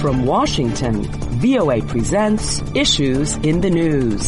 From Washington, VOA presents Issues in the News.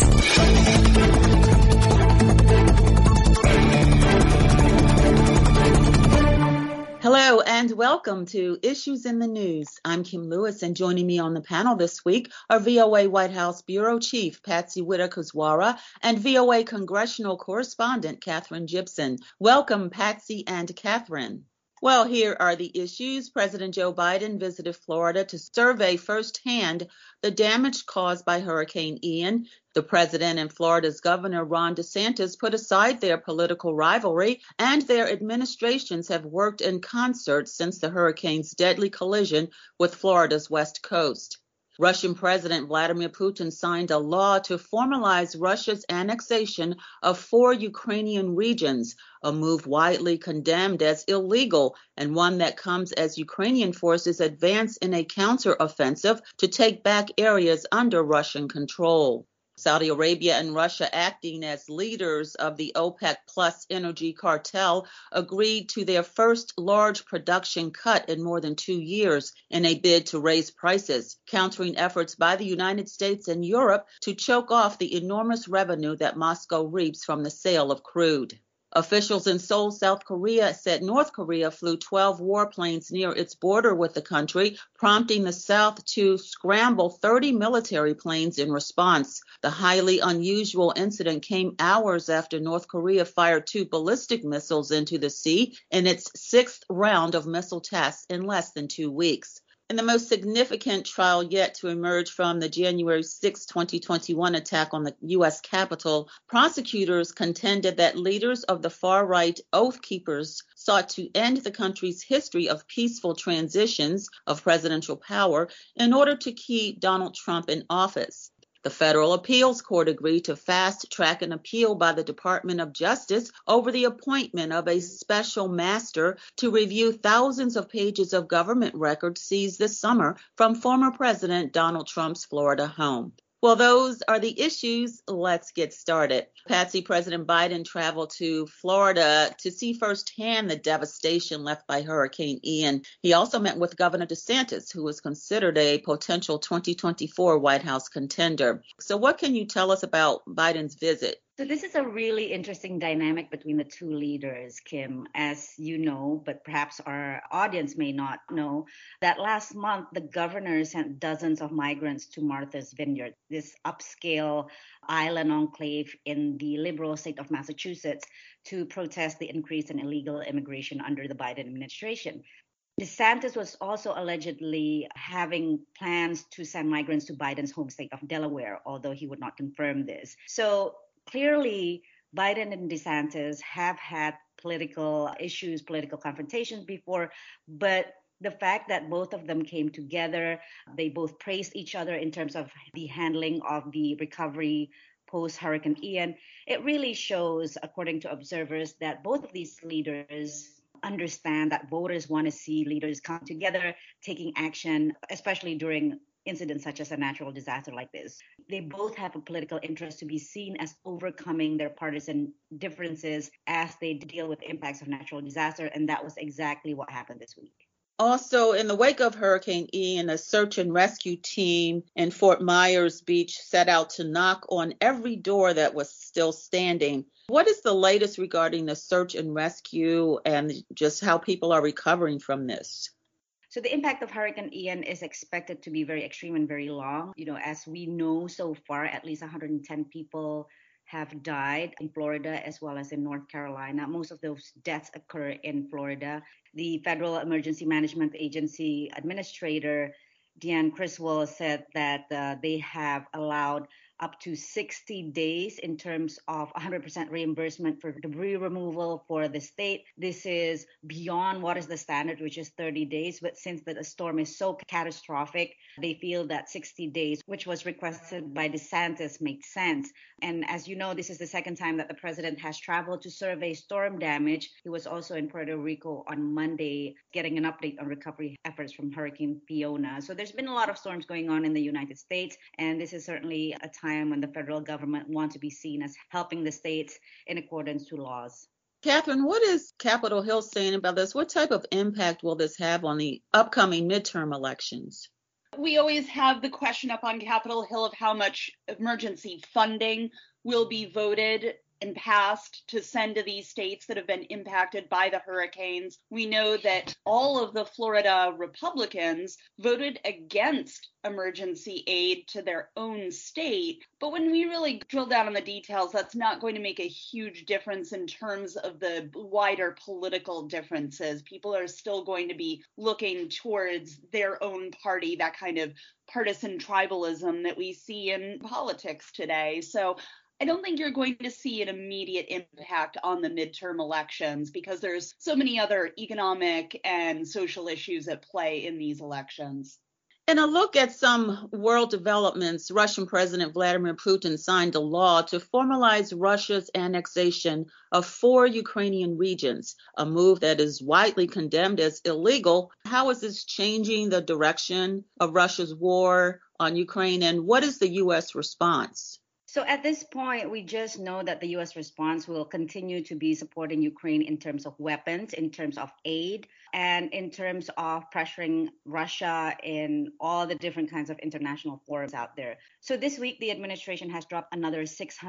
Hello and welcome to Issues in the News. I'm Kim Lewis, and joining me on the panel this week are VOA White House Bureau Chief Patsy Widakuswara and VOA Congressional Correspondent Catherine Gibson. Welcome, Patsy and Catherine. Well, here are the issues. President Joe Biden visited Florida to survey firsthand the damage caused by Hurricane Ian. The president and Florida's Governor Ron DeSantis put aside their political rivalry, and their administrations have worked in concert since the hurricane's deadly collision with Florida's west coast. Russian President Vladimir Putin signed a law to formalize Russia's annexation of 4 Ukrainian regions, a move widely condemned as illegal and one that comes as Ukrainian forces advance in a counteroffensive to take back areas under Russian control. Saudi Arabia and Russia, acting as leaders of the OPEC Plus energy cartel, agreed to their first large production cut in more than 2 years in a bid to raise prices, countering efforts by the United States and Europe to choke off the enormous revenue that Moscow reaps from the sale of crude. Officials in Seoul, South Korea, said North Korea flew 12 warplanes near its border with the country, prompting the South to scramble 30 military planes in response. The highly unusual incident came hours after North Korea fired 2 ballistic missiles into the sea in its 6th round of missile tests in less than 2 weeks. In the most significant trial yet to emerge from the January 6, 2021 attack on the U.S. Capitol, prosecutors contended that leaders of the far-right Oath Keepers sought to end the country's history of peaceful transitions of presidential power in order to keep Donald Trump in office. The Federal Appeals Court agreed to fast-track an appeal by the Department of Justice over the appointment of a special master to review thousands of pages of government records seized this summer from former President Donald Trump's Florida home. Well, those are the issues. Let's get started. Patsy, President Biden traveled to Florida to see firsthand the devastation left by Hurricane Ian. He also met with Governor DeSantis, who is considered a potential 2024 White House contender. So what can you tell us about Biden's visit? So this is a really interesting dynamic between the two leaders, Kim, as you know, but perhaps our audience may not know, that last month the governor sent dozens of migrants to Martha's Vineyard, this upscale island enclave in the liberal state of Massachusetts, to protest the increase in illegal immigration under the Biden administration. DeSantis was also allegedly having plans to send migrants to Biden's home state of Delaware, although he would not confirm this. So clearly, Biden and DeSantis have had political issues, political confrontations before, but the fact that both of them came together, they both praised each other in terms of the handling of the recovery post-Hurricane Ian, it really shows, according to observers, that both of these leaders understand that voters want to see leaders come together, taking action, especially during incidents such as a natural disaster like this. They both have a political interest to be seen as overcoming their partisan differences as they deal with the impacts of natural disaster, and that was exactly what happened this week. Also, in the wake of Hurricane Ian, a search and rescue team in Fort Myers Beach set out to knock on every door that was still standing. What is the latest regarding the search and rescue and just how people are recovering from this? So the impact of Hurricane Ian is expected to be very extreme and very long. As we know so far, at least 110 people have died in Florida as well as in North Carolina. Most of those deaths occur in Florida. The Federal Emergency Management Agency Administrator, Deanne Criswell, said that they have allowed up to 60 days in terms of 100% reimbursement for debris removal for the state. This is beyond what is the standard, which is 30 days. But since the storm is so catastrophic, they feel that 60 days, which was requested by DeSantis, makes sense. And as you know, this is the second time that the president has traveled to survey storm damage. He was also in Puerto Rico on Monday, getting an update on recovery efforts from Hurricane Fiona. So there's been a lot of storms going on in the United States, and this is certainly a time when the federal government wants to be seen as helping the states in accordance to laws. Catherine, what is Capitol Hill saying about this? What type of impact will this have on the upcoming midterm elections? We always have the question up on Capitol Hill of how much emergency funding will be voted and passed to send to these states that have been impacted by the hurricanes. We know that all of the Florida Republicans voted against emergency aid to their own state. But when we really drill down on the details, that's not going to make a huge difference in terms of the wider political differences. People are still going to be looking towards their own party, that kind of partisan tribalism that we see in politics today. So I don't think you're going to see an immediate impact on the midterm elections because there's so many other economic and social issues at play in these elections. In a look at some world developments, Russian President Vladimir Putin signed a law to formalize Russia's annexation of 4 Ukrainian regions, a move that is widely condemned as illegal. How is this changing the direction of Russia's war on Ukraine, and what is the U.S. response? So at this point, we just know that the U.S. response will continue to be supporting Ukraine in terms of weapons, in terms of aid, and in terms of pressuring Russia in all the different kinds of international forums out there. So this week, the administration has dropped another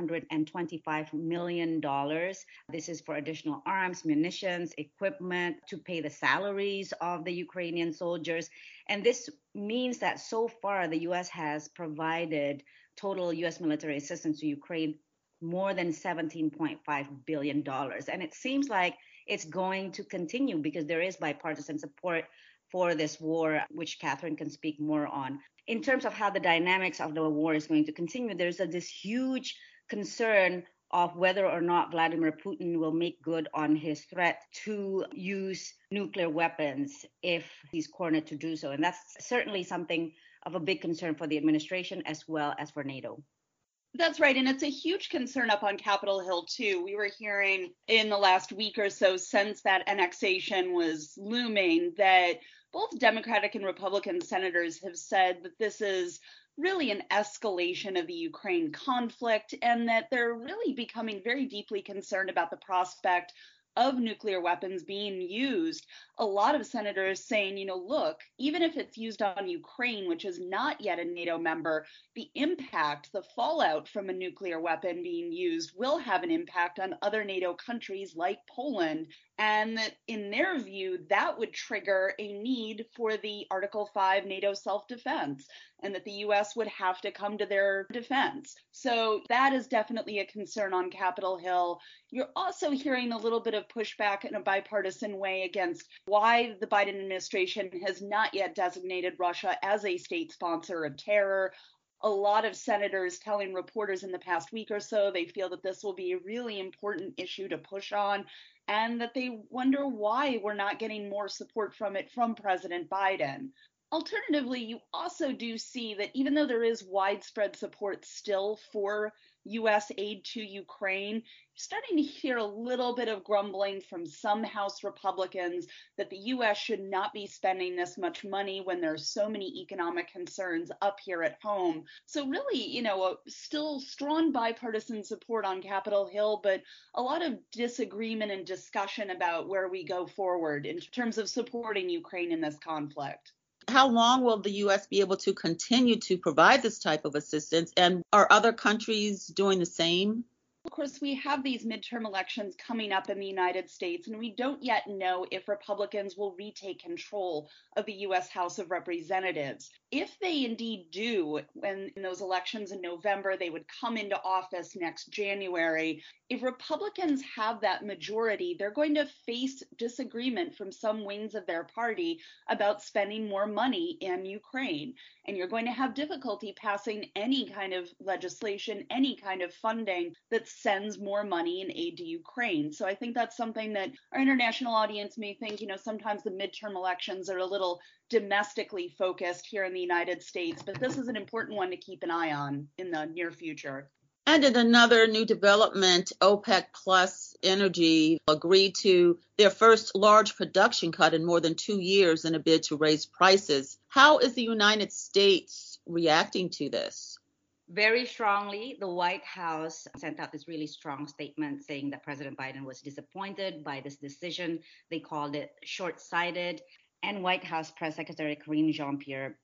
$625 million. This is for additional arms, munitions, equipment to pay the salaries of the Ukrainian soldiers. And this means that so far, the U.S. has provided total U.S. military assistance to Ukraine more than $17.5 billion. And it seems like it's going to continue because there is bipartisan support for this war, which Catherine can speak more on. In terms of how the dynamics of the war is going to continue, there's this huge concern of whether or not Vladimir Putin will make good on his threat to use nuclear weapons if he's cornered to do so. And that's certainly something of a big concern for the administration as well as for NATO. That's right. And it's a huge concern up on Capitol Hill, too. We were hearing in the last week or so since that annexation was looming that both Democratic and Republican senators have said that this is really an escalation of the Ukraine conflict and that they're really becoming very deeply concerned about the prospect of nuclear weapons being used. A lot of senators saying, look, even if it's used on Ukraine, which is not yet a NATO member, the impact, the fallout from a nuclear weapon being used will have an impact on other NATO countries like Poland. And that in their view, that would trigger a need for the Article 5 NATO self-defense, and that the U.S. would have to come to their defense. So that is definitely a concern on Capitol Hill. You're also hearing a little bit of pushback in a bipartisan way against why the Biden administration has not yet designated Russia as a state sponsor of terror. A lot of senators telling reporters in the past week or so they feel that this will be a really important issue to push on, and that they wonder why we're not getting more support from it from President Biden. Alternatively, you also do see that even though there is widespread support still for U.S. aid to Ukraine, you're starting to hear a little bit of grumbling from some House Republicans that the U.S. should not be spending this much money when there's so many economic concerns up here at home. So really, still strong bipartisan support on Capitol Hill, but a lot of disagreement and discussion about where we go forward in terms of supporting Ukraine in this conflict. How long will the U.S. be able to continue to provide this type of assistance? And are other countries doing the same? Of course, we have these midterm elections coming up in the United States, and we don't yet know if Republicans will retake control of the U.S. House of Representatives. If they indeed do, when in those elections in November, they would come into office next January. If Republicans have that majority, they're going to face disagreement from some wings of their party about spending more money in Ukraine. And you're going to have difficulty passing any kind of legislation, any kind of funding that sends more money in aid to Ukraine. So I think that's something that our international audience may think, sometimes the midterm elections are a little domestically focused here in the United States, but this is an important one to keep an eye on in the near future. And in another new development, OPEC Plus Energy agreed to their first large production cut in more than 2 years in a bid to raise prices. How is the United States reacting to this? Very strongly. The White House sent out this really strong statement saying that President Biden was disappointed by this decision. They called it short-sighted. And White House Press Secretary Karine Jean-Pierre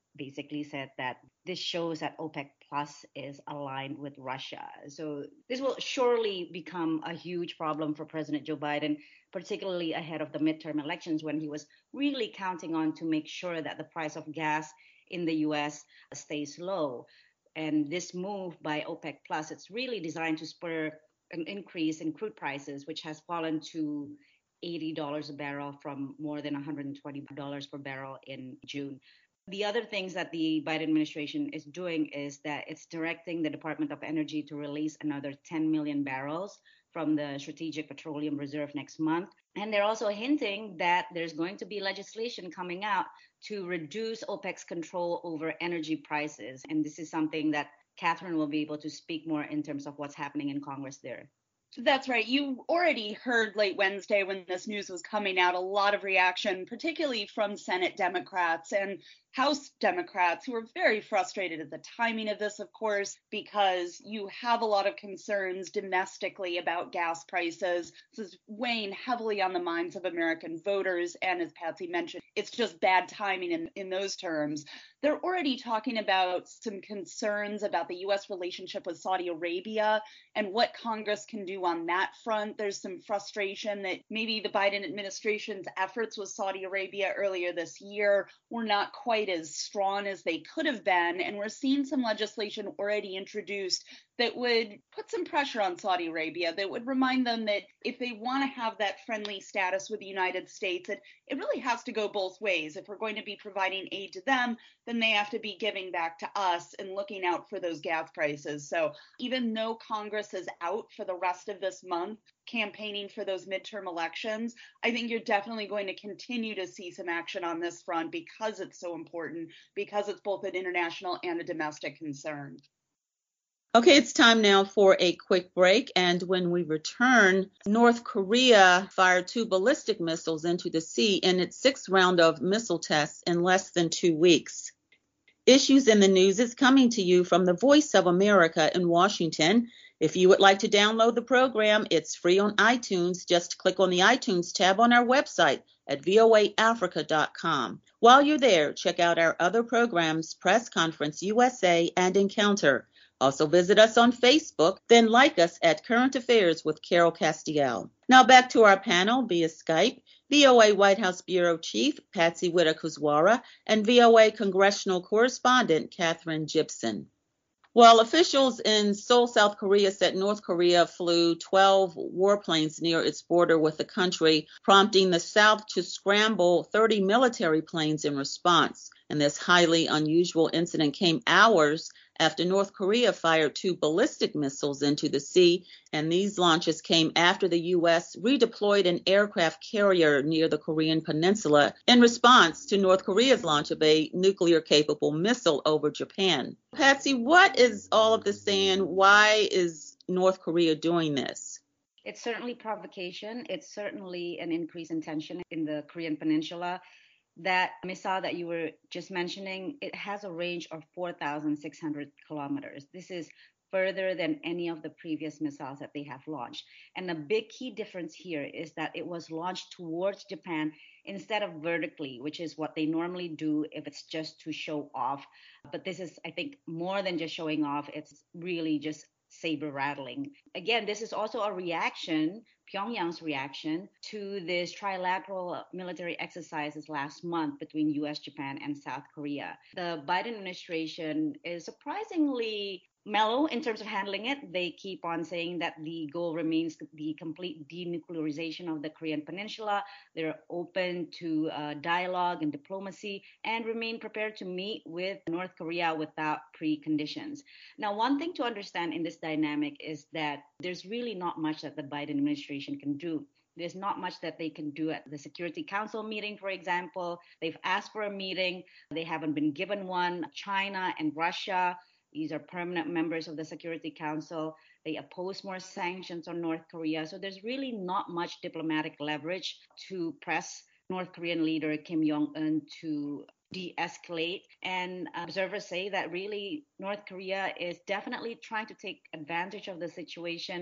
basically said that this shows that OPEC Plus is aligned with Russia. So this will surely become a huge problem for President Joe Biden, particularly ahead of the midterm elections when he was really counting on to make sure that the price of gas in the US stays low. And this move by OPEC Plus, it's really designed to spur an increase in crude prices, which has fallen to $80 a barrel from more than $120 per barrel in June. The other things that the Biden administration is doing is that it's directing the Department of Energy to release another 10 million barrels from the Strategic Petroleum Reserve next month. And they're also hinting that there's going to be legislation coming out to reduce OPEC's control over energy prices. And this is something that Catherine will be able to speak more in terms of what's happening in Congress there. That's right. You already heard late Wednesday when this news was coming out, a lot of reaction, particularly from Senate Democrats and House Democrats, who are very frustrated at the timing of this, of course, because you have a lot of concerns domestically about gas prices. This is weighing heavily on the minds of American voters. And as Patsy mentioned, it's just bad timing in those terms. They're already talking about some concerns about the U.S. relationship with Saudi Arabia and what Congress can do on that front. There's some frustration that maybe the Biden administration's efforts with Saudi Arabia earlier this year were not quite as strong as they could have been. And we're seeing some legislation already introduced that would put some pressure on Saudi Arabia, that would remind them that if they want to have that friendly status with the United States, it really has to go both ways. If we're going to be providing aid to them, then they have to be giving back to us and looking out for those gas prices. So even though Congress is out for the rest of this month campaigning for those midterm elections, I think you're definitely going to continue to see some action on this front because it's so important, because it's both an international and a domestic concern. Okay, it's time now for a quick break. And when we return, North Korea fired 2 ballistic missiles into the sea in its 6th round of missile tests in less than 2 weeks. Issues in the News is coming to you from the Voice of America in Washington. If you would like to download the program, it's free on iTunes. Just click on the iTunes tab on our website at voaafrica.com. While you're there, check out our other programs, Press Conference USA and Encounter. Also visit us on Facebook, then like us at Current Affairs with Carol Castiel. Now back to our panel via Skype, VOA White House Bureau Chief Patsy Widakuswara and VOA Congressional Correspondent Catherine Gibson. Well, officials in Seoul, South Korea said North Korea flew 12 warplanes near its border with the country, prompting the South to scramble 30 military planes in response. And this highly unusual incident came hours after North Korea fired 2 ballistic missiles into the sea, and these launches came after the U.S. redeployed an aircraft carrier near the Korean peninsula in response to North Korea's launch of a nuclear-capable missile over Japan. Patsy, what is all of this saying? Why is North Korea doing this? It's certainly provocation. It's certainly an increase in tension in the Korean peninsula. That missile that you were just mentioning, it has a range of 4,600 kilometers. This is further than any of the previous missiles that they have launched. And the big key difference here is that it was launched towards Japan instead of vertically, which is what they normally do if it's just to show off. But this is, I think, more than just showing off. It's really just saber rattling. Again, this is also a reaction, Pyongyang's reaction to this trilateral military exercises last month between US, Japan, and South Korea. The Biden administration is surprisingly mellow in terms of handling it. They keep on saying that the goal remains the complete denuclearization of the Korean peninsula. They're open to dialogue and diplomacy and remain prepared to meet with North Korea without preconditions. Now, one thing to understand in this dynamic is that there's really not much that the Biden administration can do. There's not much that they can do at the Security Council meeting, for example. They've asked for a meeting. They haven't been given one. China and Russia, these are permanent members of the Security Council. They oppose more sanctions on North Korea. So there's really not much diplomatic leverage to press North Korean leader Kim Jong-un to de-escalate. And observers say that really North Korea is definitely trying to take advantage of the situation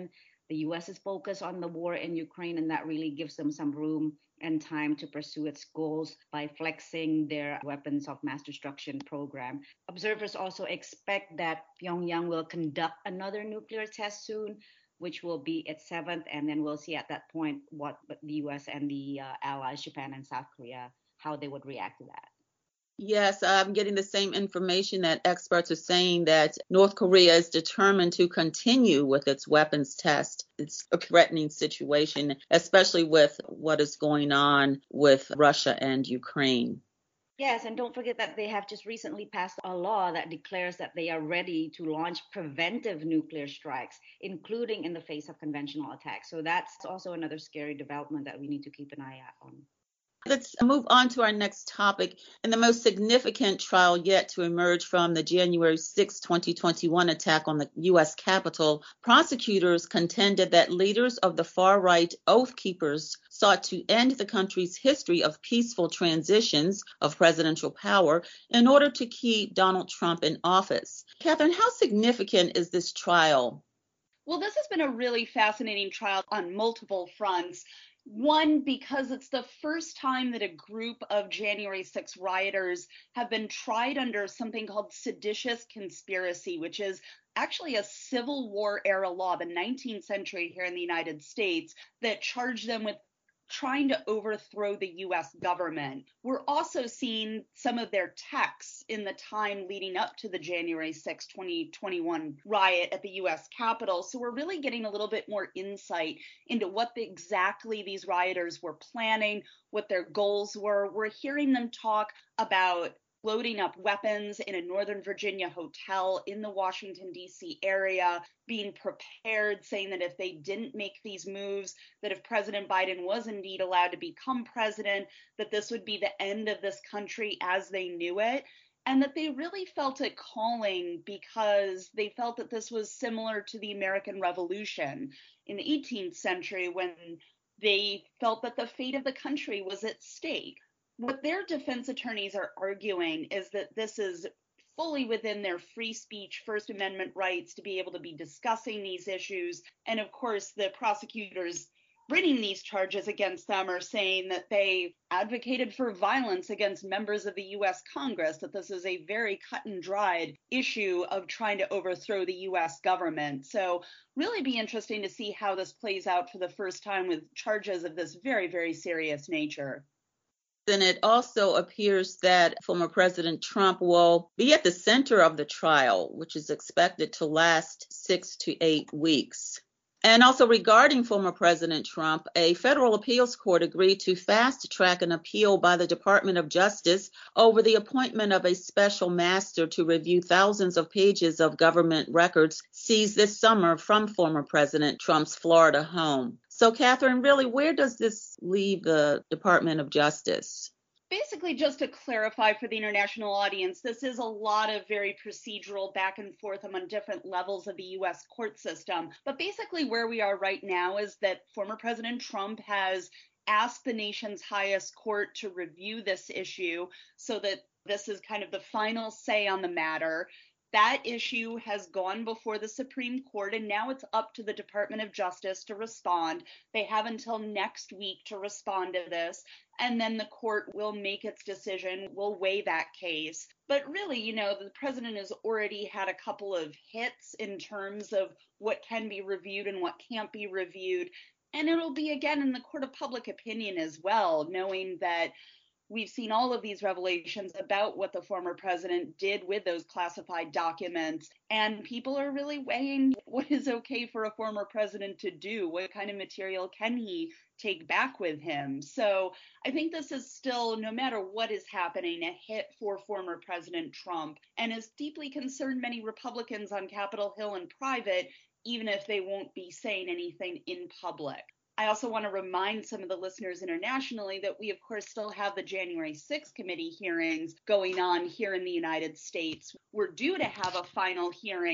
The U.S. is focused on the war in Ukraine, and that really gives them some room and time to pursue its goals by flexing their weapons of mass destruction program. Observers also expect that Pyongyang will conduct another nuclear test soon, which will be its seventh, and then we'll see at that point what the U.S. and the allies, Japan and South Korea, how they would react to that. Yes, I'm getting the same information that experts are saying that North Korea is determined to continue with its weapons test. It's a threatening situation, especially with what is going on with Russia and Ukraine. Yes, and don't forget that they have just recently passed a law that declares that they are ready to launch preventive nuclear strikes, including in the face of conventional attacks. So that's also another scary development that we need to keep an eye out on. Let's move on to our next topic. In the most significant trial yet to emerge from the January 6, 2021 attack on the U.S. Capitol, prosecutors contended that leaders of the far-right Oath Keepers sought to end the country's history of peaceful transitions of presidential power in order to keep Donald Trump in office. Catherine, how significant is this trial? Well, this has been a really fascinating trial on multiple fronts. One, because it's the first time that a group of January 6 rioters have been tried under something called seditious conspiracy, which is actually a Civil War era law, the 19th century here in the United States, that charged them with trying to overthrow the U.S. government. We're also seeing some of their texts in the time leading up to the January 6, 2021 riot at the U.S. Capitol. So we're really getting a little bit more insight into what exactly these rioters were planning, what their goals were. We're hearing them talk about loading up weapons in a Northern Virginia hotel in the Washington, D.C. area, being prepared, saying that if they didn't make these moves, that if President Biden was indeed allowed to become president, that this would be the end of this country as they knew it. And that they really felt a calling because they felt that this was similar to the American Revolution in the 18th century when they felt that the fate of the country was at stake. What their defense attorneys are arguing is that this is fully within their free speech, First Amendment rights to be able to be discussing these issues. And of course, the prosecutors bringing these charges against them are saying that they advocated for violence against members of the U.S. Congress, that this is a very cut and dried issue of trying to overthrow the U.S. government. So really be interesting to see how this plays out for the first time with charges of this very, very serious nature. And it also appears that former President Trump will be at the center of the trial, which is expected to last 6 to 8 weeks. And also regarding former President Trump, a federal appeals court agreed to fast track an appeal by the Department of Justice over the appointment of a special master to review thousands of pages of government records seized this summer from former President Trump's Florida home. So, Catherine, really, where does this leave the Department of Justice? Basically, just to clarify for the international audience, this is a lot of very procedural back and forth among different levels of the U.S. court system. But basically where we are right now is that former President Trump has asked the nation's highest court to review this issue so that this is kind of the final say on the matter. That issue has gone before the Supreme Court, and now it's up to the Department of Justice to respond. They have until next week to respond to this, and then the court will make its decision, will weigh that case. But really, the president has already had a couple of hits in terms of what can be reviewed and what can't be reviewed. And it'll be, again, in the court of public opinion as well, knowing that we've seen all of these revelations about what the former president did with those classified documents, and people are really weighing what is okay for a former president to do. What kind of material can he take back with him? So I think this is still, no matter what is happening, a hit for former President Trump, and has deeply concerned many Republicans on Capitol Hill in private, even if they won't be saying anything in public. I also want to remind some of the listeners internationally that we, of course, still have the January 6th committee hearings going on here in the United States. We're due to have a final hearing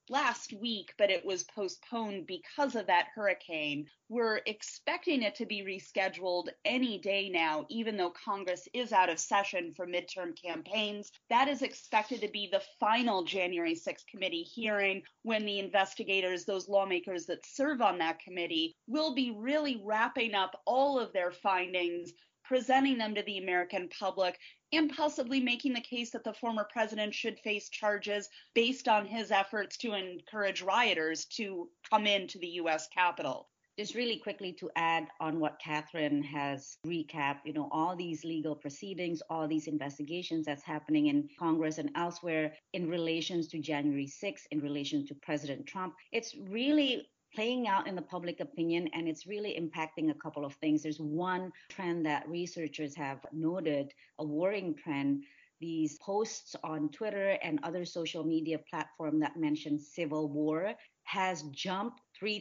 last week, but it was postponed because of that hurricane. We're expecting it to be rescheduled any day now, even though Congress is out of session for midterm campaigns. That is expected to be the final January 6th committee hearing, when the investigators, those lawmakers that serve on that committee, will be really wrapping up all of their findings, presenting them to the American public, and possibly making the case that the former president should face charges based on his efforts to encourage rioters to come into the U.S. Capitol. Just really quickly to add on what Catherine has recapped, all these legal proceedings, all these investigations that's happening in Congress and elsewhere in relation to January 6th, in relation to President Trump. It's really playing out in the public opinion, and it's really impacting a couple of things. There's one trend that researchers have noted, a worrying trend. These posts on Twitter and other social media platforms that mention civil war has jumped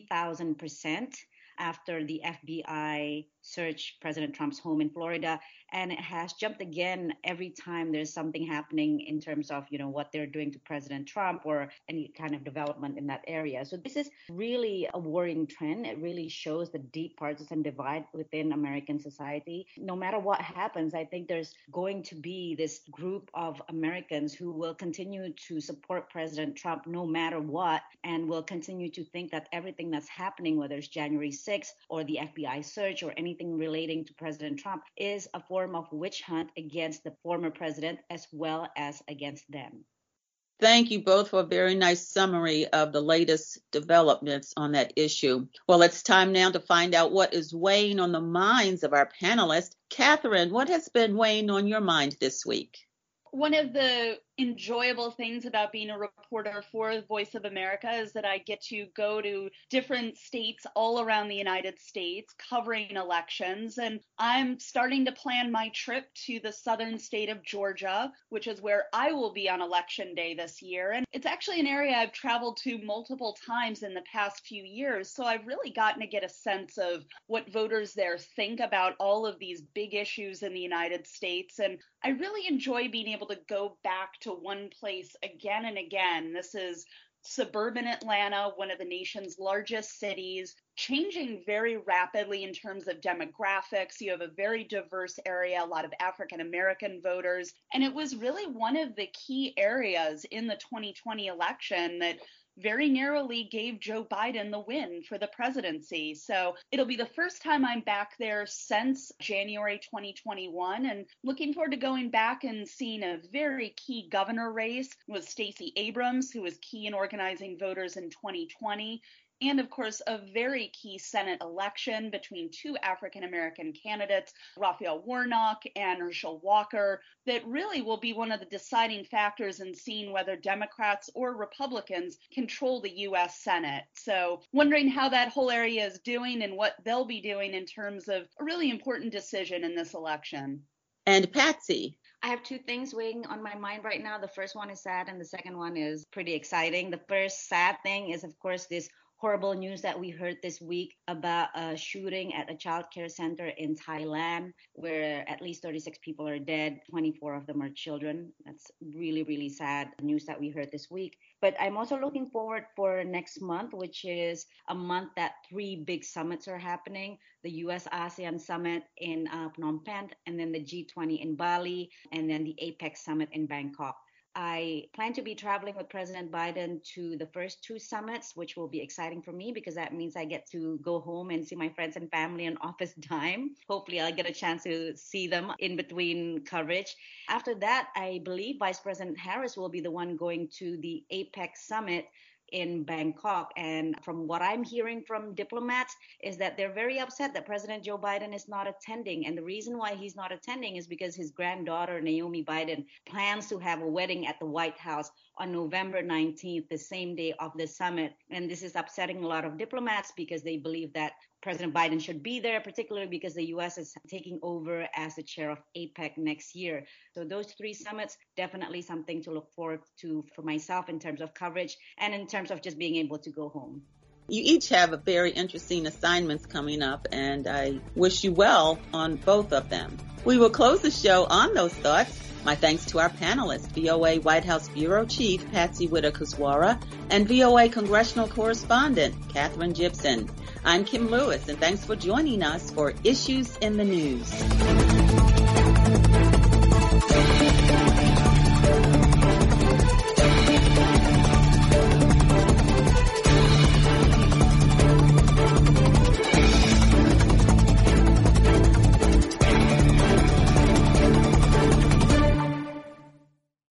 3,000% after the FBI searched President Trump's home in Florida. And it has jumped again every time there's something happening in terms of, what they're doing to President Trump or any kind of development in that area. So this is really a worrying trend. It really shows the deep partisan divide within American society. No matter what happens, I think there's going to be this group of Americans who will continue to support President Trump no matter what, and will continue to think that everything that's happening, whether it's January 6th or the FBI search or anything relating to President Trump, is a form of witch hunt against the former president as well as against them. Thank you both for a very nice summary of the latest developments on that issue. Well, it's time now to find out what is weighing on the minds of our panelists. Catherine, what has been weighing on your mind this week? One of the enjoyable things about being a reporter for Voice of America is that I get to go to different states all around the United States covering elections. And I'm starting to plan my trip to the southern state of Georgia, which is where I will be on election day this year. And it's actually an area I've traveled to multiple times in the past few years. So I've really gotten to get a sense of what voters there think about all of these big issues in the United States. And I really enjoy being able to go back to one place again and again. This is suburban Atlanta, one of the nation's largest cities, changing very rapidly in terms of demographics. You have a very diverse area, a lot of African American voters. And it was really one of the key areas in the 2020 election that very narrowly gave Joe Biden the win for the presidency. So it'll be the first time I'm back there since January 2021, and looking forward to going back and seeing a very key governor race with Stacey Abrams, who was key in organizing voters in 2020. And of course, a very key Senate election between two African-American candidates, Raphael Warnock and Herschel Walker, that really will be one of the deciding factors in seeing whether Democrats or Republicans control the U.S. Senate. So wondering how that whole area is doing and what they'll be doing in terms of a really important decision in this election. And Patsy? I have two things weighing on my mind right now. The first one is sad and the second one is pretty exciting. The first sad thing is, of course, this horrible news that we heard this week about a shooting at a child care center in Thailand, where at least 36 people are dead, 24 of them are children. That's really, really sad news that we heard this week. But I'm also looking forward for next month, which is a month that 3 big summits are happening. The US-ASEAN Summit in Phnom Penh, and then the G20 in Bali, and then the APEC Summit in Bangkok. I plan to be traveling with President Biden to the first 2 summits, which will be exciting for me because that means I get to go home and see my friends and family on office time. Hopefully, I'll get a chance to see them in between coverage. After that, I believe Vice President Harris will be the one going to the APEC Summit in Bangkok. And from what I'm hearing from diplomats is that they're very upset that President Joe Biden is not attending. And the reason why he's not attending is because his granddaughter, Naomi Biden, plans to have a wedding at the White House on November 19th, the same day of the summit. And this is upsetting a lot of diplomats because they believe that President Biden should be there, particularly because the U.S. is taking over as the chair of APEC next year. So those 3 summits, definitely something to look forward to for myself in terms of coverage and in terms of just being able to go home. You each have a very interesting assignments coming up, and I wish you well on both of them. We will close the show on those thoughts. My thanks to our panelists, VOA White House Bureau Chief Patsy Widakuswara and VOA Congressional Correspondent Katherine Gibson. I'm Kim Lewis, and thanks for joining us for Issues in the News.